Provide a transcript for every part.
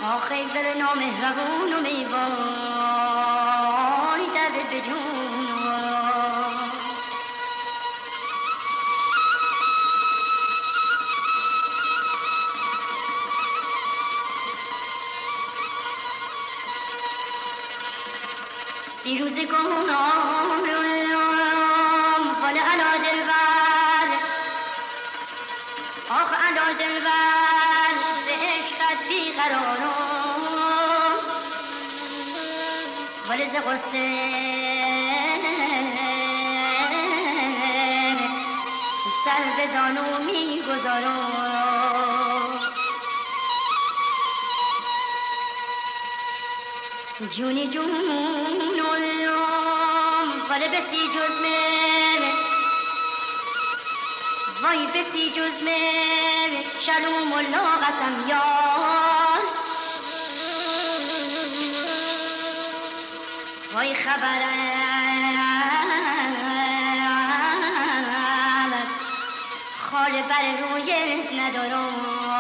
آخه دل نامهربون و میوای درد به جون سی روزگان فال علا دلبر آخ علا دلبر ز عشقت بیقرارم ولی ز غصه سر به زانو میگذارم جونی جونم ولی بسی جز من وای بسی جز من شلوم الله قسم یار وای خبر از خال بر روی ندارم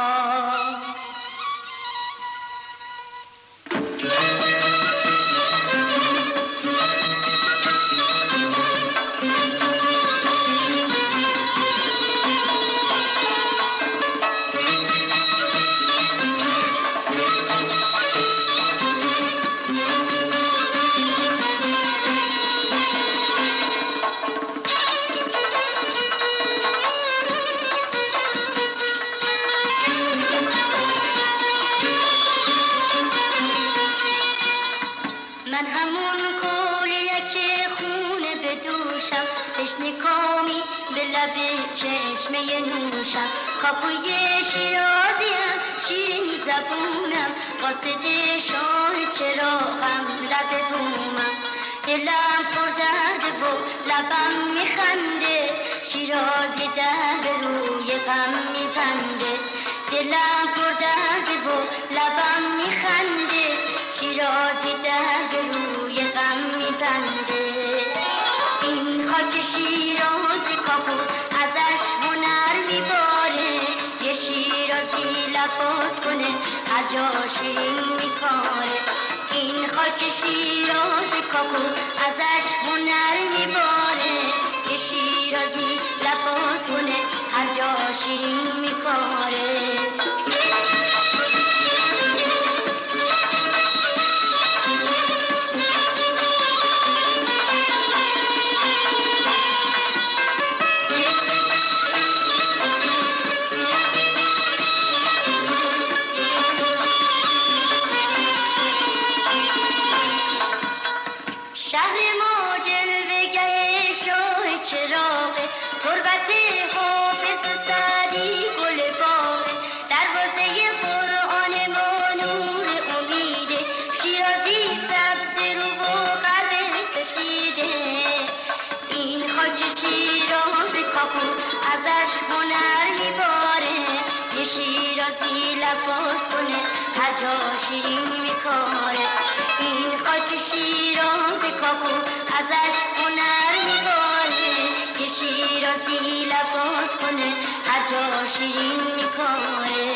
من همون کولیه که خونه بدوشم تشنه کامی به لب چشمه نوشم کاکوی شیرازیم شیرین زبونم قاصد شاه چراغم لب بومم دلم پر درد و لبم میخنده شیرازی در روی غم میبنده دلم پر درد و لبم میخنده شیرازی در روی غم میبنده این خاک شیراز کاکو ازش هنر میباره یه شیرازی لباس کنه هر جا شیرین میکاره این خاک شیراز کاکو ازش هنر میباره یه شیرازی لباس کنه هر جا شیرین میکاره شهر ما جلوه‌گه شاه چراغه تربت حافظ سعدی گل باغه دروازه قرآن ما نور امیده شیرازی سبز رو و قلب سفیده این خاک شیراز کاکو ازش هنر میباره یه شیرازی لباس کنه هر جا شیرین میکاره این خاک شیراز کاکو ازش هنر میباره که شیرازی لباس کنه هر جا شیرین میکاره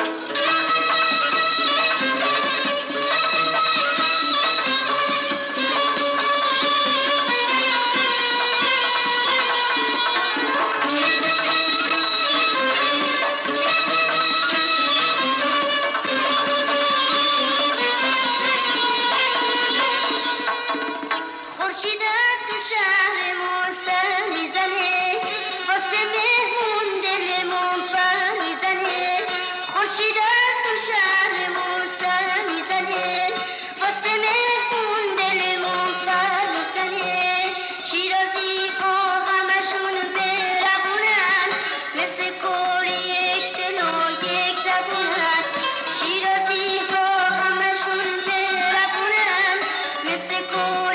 خورشید از تو شهر ما سر میزنه واسه مهمون دلمون پر میزنه خورشید از تو شهر ما سر میزنه واسه مهمون دلمون پر میزنه شیرازی ها همشون برقونن مثل کور یک دل و یک زبونن شیرازی ها همشون برقونن مثل کور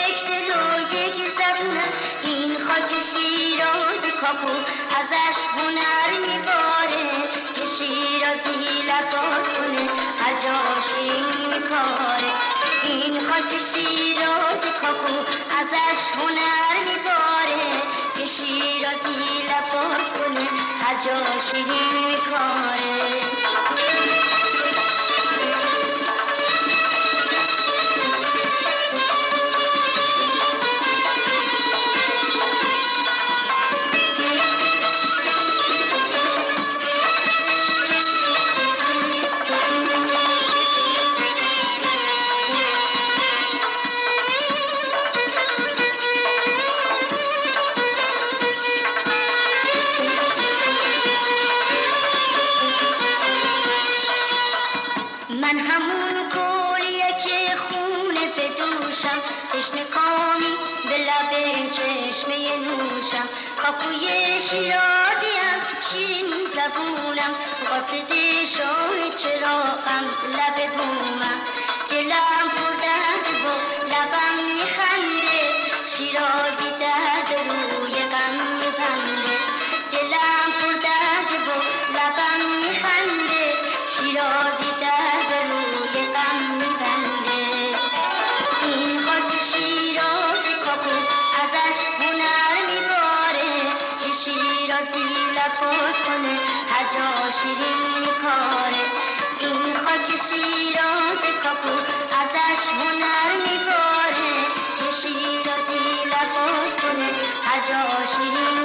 این خاک شیراز کاکو ازش هنر میباره که شیرازی لباس کنه هر جا شیرین میکاره این خاک شیراز کاکو ازش هنر میباره که شیرازی لباس کنه هر جا شیرین میکاره من همون کولیه که خونه بدوشم، تشنه کامی به لب چشمه نوشم. کاکوی شیرازیم شیرین زبونم، قاصد شاه چراغم لب بومم. دلم پر درد و لبم میخنده، شیرازی درد روی غم میبنده. دلم پر درد و لبم میخنده، شیرازی درد روی غم میبنده. این خاک شیراز کاکو ازش هنر میباره، که شیرازی لباس کنه هر جا شیرین میکاره. این خاک شیراز کاکو ازش هنر میباره، که شیرازی لباس کنه هر جا شیرین